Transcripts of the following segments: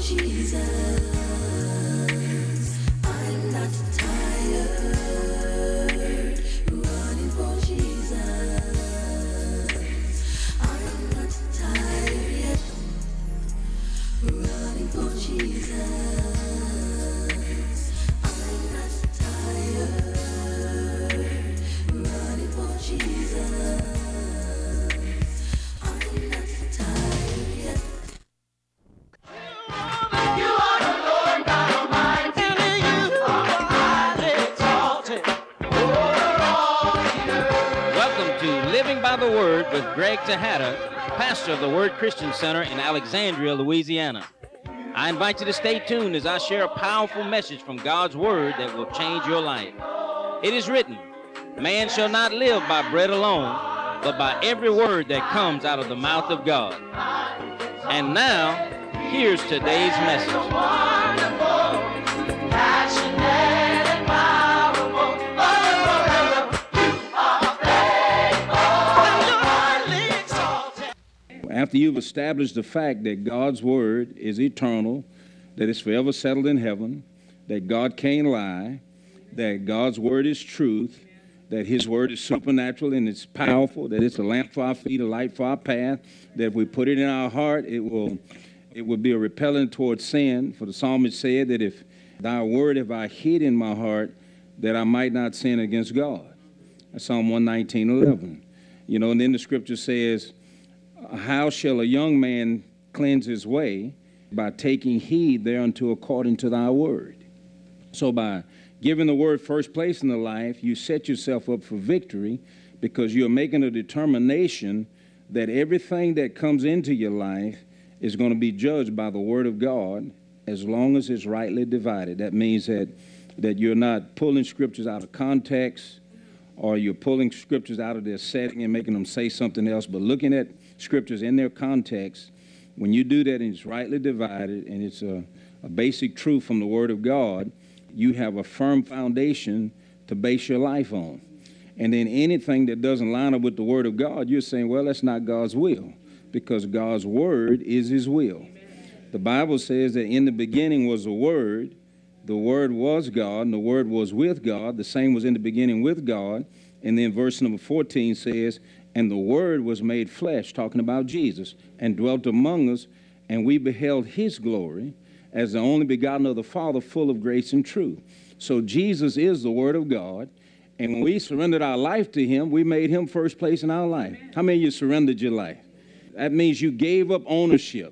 With Greg Tejada, pastor of the Word Christian Center in Alexandria, Louisiana. I invite you to stay tuned as I share a powerful message from God's Word that will change your life. It is written, man shall not live by bread alone, but by every word that comes out of the mouth of God. And now, here's today's message. After you've established the fact that God's word is eternal, that it's forever settled in heaven, that God can't lie, that God's word is truth, that his word is supernatural and it's powerful, that it's a lamp for our feet, a light for our path, that if we put it in our heart, it will be a repellent towards sin. For the psalmist said that if thy word have I hid in my heart, that I might not sin against God. That's Psalm 119:11. You know, and then the scripture says, how shall a young man cleanse his way? By taking heed thereunto according to thy word. So by giving the word first place in the life, you set yourself up for victory because you're making a determination that everything that comes into your life is going to be judged by the word of God as long as it's rightly divided. That means that you're not pulling scriptures out of context, or you're pulling scriptures out of their setting and making them say something else, but looking at scriptures in their context. When you do that and it's rightly divided and it's a basic truth from the Word of God, you have a firm foundation to base your life on. And then anything that doesn't line up with the Word of God, you're saying, well, that's not God's will, because God's Word is his will. The Bible says that in the beginning was a Word was God, and the Word was with God. The same was in the beginning with God. And then verse number 14 says, and the Word was made flesh, talking about Jesus, and dwelt among us, and we beheld his glory as the only begotten of the Father, full of grace and truth. So Jesus is the Word of God, and when we surrendered our life to him, we made him first place in our life. How many of you surrendered your life? That means you gave up ownership.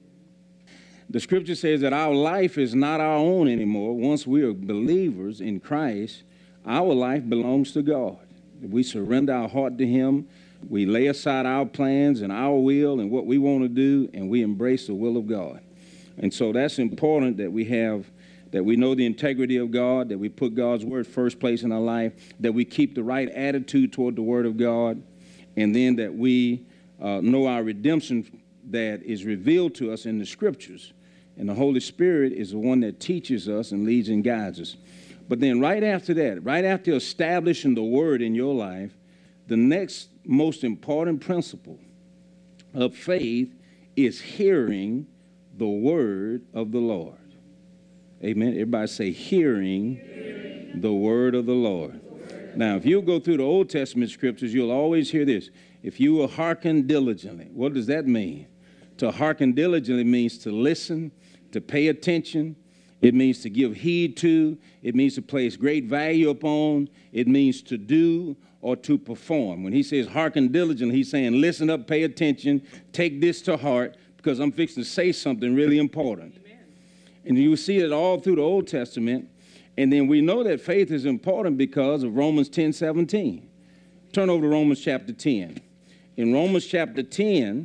The scripture says that our life is not our own anymore. Once we are believers in Christ, our life belongs to God. We surrender our heart to him. We lay aside our plans and our will and what we want to do, and we embrace the will of God. And so that's important that we know the integrity of God, that we put God's word first place in our life, that we keep the right attitude toward the word of God, and then that we know our redemption that is revealed to us in the scriptures. And the Holy Spirit is the one that teaches us and leads and guides us. But then right after that, right after establishing the word in your life, the next most important principle of faith is hearing the word of the Lord. Amen. Everybody say, hearing the word of the Lord. Now, if you go through the Old Testament scriptures, you'll always hear this. If you will hearken diligently. What does that mean? To hearken diligently means to listen, to pay attention. It means to give heed to. It means to place great value upon. It means to do or to perform. When he says hearken diligently, he's saying listen up, pay attention, take this to heart, because I'm fixing to say something really important. Amen. And you see it all through the Old Testament. And then we know that faith is important because of Romans 10:17. Turn over to Romans chapter 10. In Romans chapter 10,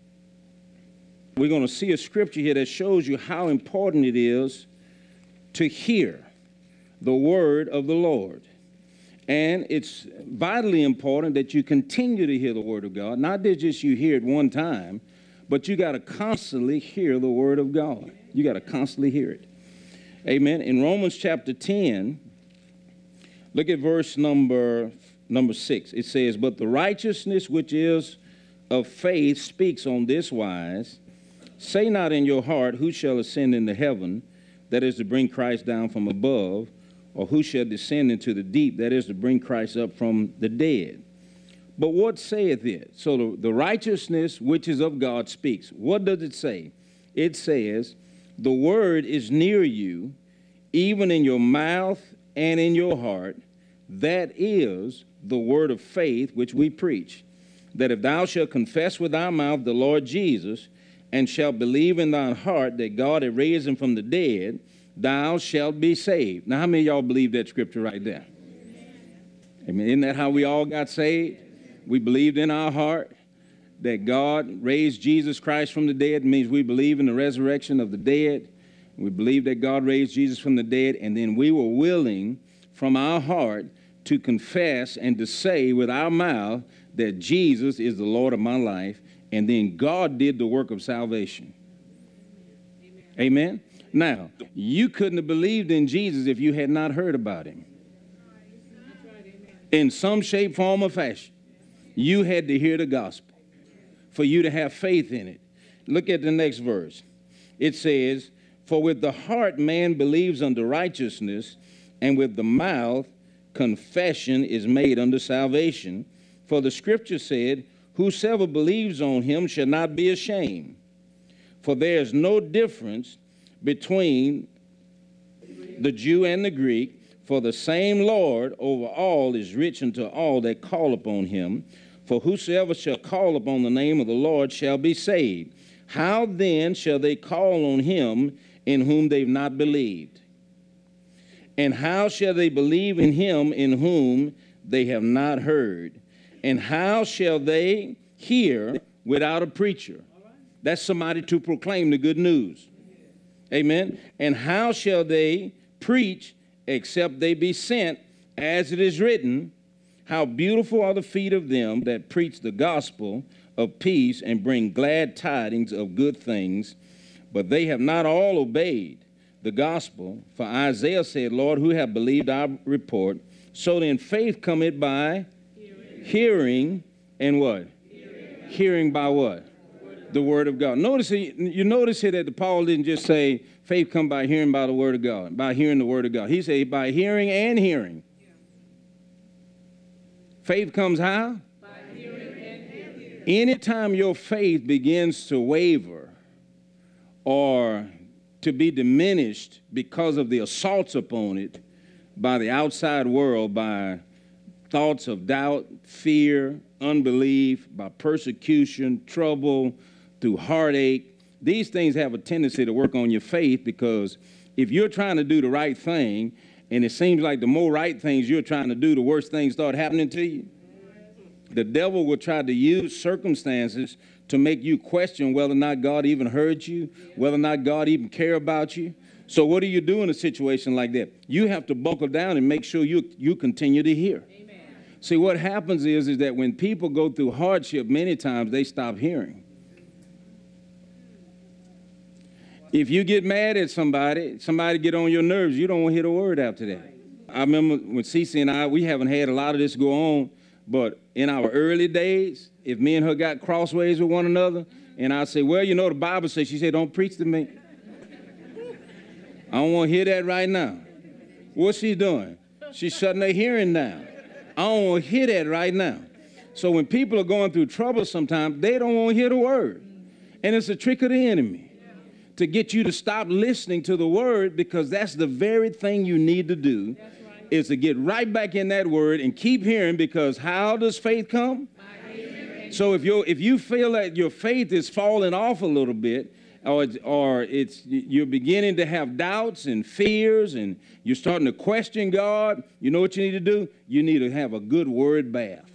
we're going to see a scripture here that shows you how important it is to hear the word of the Lord. And it's vitally important that you continue to hear the word of God, not that just you hear it one time, but you got to constantly hear the word of God. You got to constantly hear it. Amen. In Romans chapter 10, look at verse number 6. It says, but the righteousness which is of faith speaks on this wise, Say not in your heart, who shall ascend into heaven, that is to bring Christ down from above, or who shall descend into the deep, that is to bring Christ up from the dead. But what saith it? So the righteousness which is of God speaks. What does it say? It says, the word is near you, even in your mouth and in your heart. That is the word of faith which we preach, that if thou shalt confess with thy mouth the Lord Jesus, and shalt believe in thine heart that God had raised him from the dead, thou shalt be saved. Now, how many of y'all believe that scripture right there? Amen. Isn't that how we all got saved? We believed in our heart that God raised Jesus Christ from the dead. It means we believe in the resurrection of the dead. We believe that God raised Jesus from the dead, and then we were willing from our heart to confess and to say with our mouth that Jesus is the Lord of my life, and then God did the work of salvation. Amen? Now, you couldn't have believed in Jesus if you had not heard about him. In some shape, form, or fashion, you had to hear the gospel for you to have faith in it. Look at the next verse. It says, for with the heart man believes unto righteousness, and with the mouth confession is made unto salvation. For the scripture said, whosoever believes on him shall not be ashamed. For there is no difference between the Jew and the Greek, for the same Lord over all is rich unto all that call upon him. For whosoever shall call upon the name of the Lord shall be saved. How then shall they call on him in whom they've not believed? And how shall they believe in him in whom they have not heard? And how shall they hear without a preacher? That's somebody to proclaim the good news. Amen. And how shall they preach except they be sent? As it is written, how beautiful are the feet of them that preach the gospel of peace and bring glad tidings of good things. But they have not all obeyed the gospel. For Isaiah said, Lord, who have believed our report? So then faith cometh by hearing, and what? Hearing by what? The word of God. You notice here that Paul didn't just say faith come by hearing by the word of God, by hearing the word of God. He said by hearing and hearing. Faith comes how? By hearing and hearing. Anytime your faith begins to waver or to be diminished because of the assaults upon it by the outside world, by thoughts of doubt, fear, unbelief, by persecution, trouble, through heartache, these things have a tendency to work on your faith, because if you're trying to do the right thing and it seems like the more right things you're trying to do, the worse things start happening to you. The devil will try to use circumstances to make you question whether or not God even heard you, whether or not God even care about you. So what do you do in a situation like that? You have to buckle down and make sure you continue to hear. Amen. See, what happens is that when people go through hardship, many times they stop hearing. If you get mad at somebody get on your nerves, you don't want to hear a word after that. I remember when Cece and I, we haven't had a lot of this go on, but in our early days, if me and her got crossways with one another, and I say, well, you know, the Bible says, she said, don't preach to me. I don't want to hear that right now. What's she doing? She's shutting her hearing down. I don't want to hear that right now. So when people are going through trouble sometimes, they don't want to hear the word. And it's a trick of the enemy to get you to stop listening to the word, because that's the very thing you need to do, is to get right back in that word and keep hearing, because how does faith come? So if you feel that your faith is falling off a little bit, or you're beginning to have doubts and fears, and you're starting to question God, you know what you need to do? You need to have a good word bath.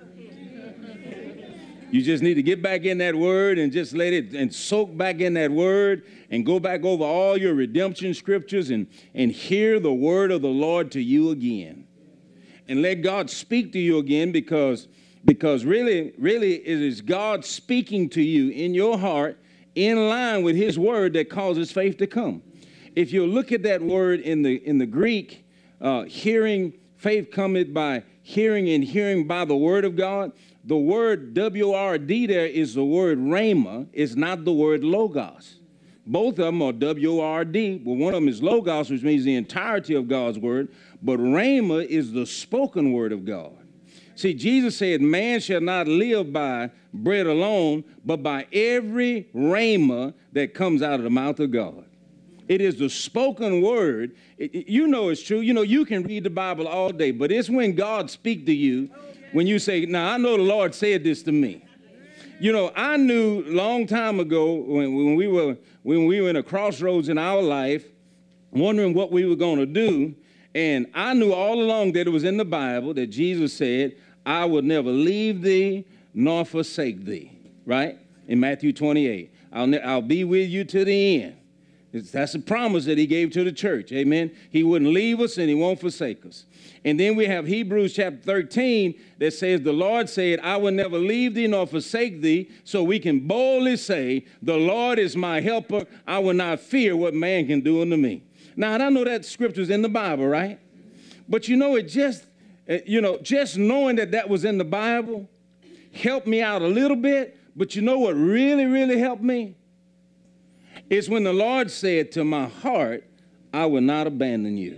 You just need to get back in that word and just let it and soak back in that word and go back over all your redemption scriptures and hear the word of the Lord to you again. And let God speak to you again, because really it is God speaking to you in your heart in line with his word that causes faith to come. If you look at that word in the Greek, hearing, faith cometh by hearing, and hearing by the word of God. the word W-O-R-D there is the word rhema. It's not the word logos. Both of them are W-O-R-D. Well, one of them is logos, which means the entirety of God's word. But rhema is the spoken word of God. See, Jesus said, man shall not live by bread alone, but by every rhema that comes out of the mouth of God. It is the spoken word. You know it's true. You know, you can read the Bible all day, but it's when God speaks to you, when you say, now, I know the Lord said this to me. You know, I knew a long time ago when we were in a crossroads in our life, wondering what we were going to do, and I knew all along that it was in the Bible that Jesus said, I will never leave thee nor forsake thee, right? In Matthew 28, I'll be with you to the end. That's a promise that he gave to the church, amen? He wouldn't leave us and he won't forsake us. And then we have Hebrews chapter 13 that says, the Lord said, I will never leave thee nor forsake thee, so we can boldly say, the Lord is my helper. I will not fear what man can do unto me. Now, and I know that scripture's in the Bible, right? But you know, just knowing that that was in the Bible helped me out a little bit. But you know what really, really helped me? It's when the Lord said to my heart, I will not abandon you.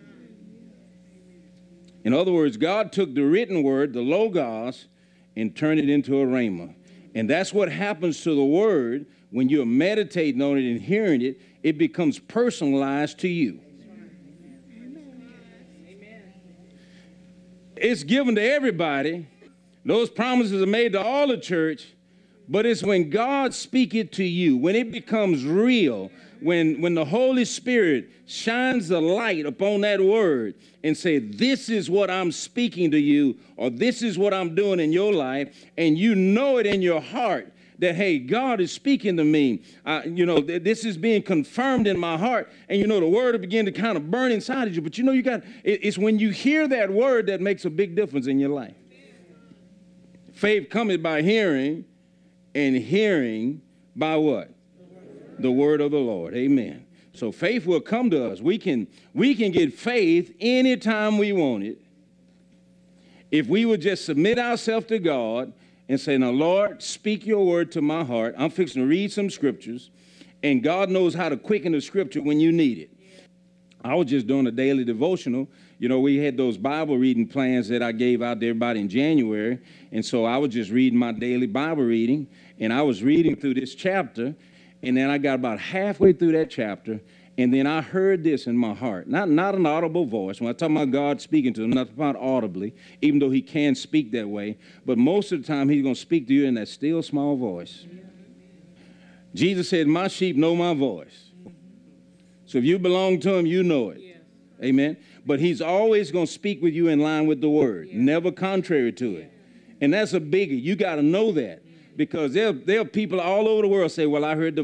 In other words, God took the written word, the logos, and turned it into a rhema. And that's what happens to the word when you're meditating on it and hearing it. It becomes personalized to you. It's given to everybody. Those promises are made to all the church. But it's when God speaks it to you, when it becomes real, when the Holy Spirit shines the light upon that word and say, this is what I'm speaking to you, or this is what I'm doing in your life, and you know it in your heart that, hey, God is speaking to me. This is being confirmed in my heart, and the word will begin to kind of burn inside of you. But it's when you hear that word that makes a big difference in your life. Faith cometh by hearing, and hearing by what? The word of the Lord. Amen. So faith will come to us. We can get faith anytime we want it if we would just submit ourselves to God and say, now, Lord, speak your word to my heart. I'm fixing to read some scriptures, and God knows how to quicken the scripture when you need it. I was just doing a daily devotional. We had those Bible reading plans that I gave out to everybody in January, and so I was just reading my daily Bible reading, and I was reading through this chapter, and then I got about halfway through that chapter, and then I heard this in my heart. Not an audible voice. When I talk about God speaking to him, not about audibly, even though he can speak that way, but most of the time he's going to speak to you in that still small voice. Jesus said, my sheep know my voice. So if you belong to him, you know it. Amen. But he's always going to speak with you in line with the word, never contrary to it. And that's a biggie. You got to know that, because there are people all over the world say, well, I heard the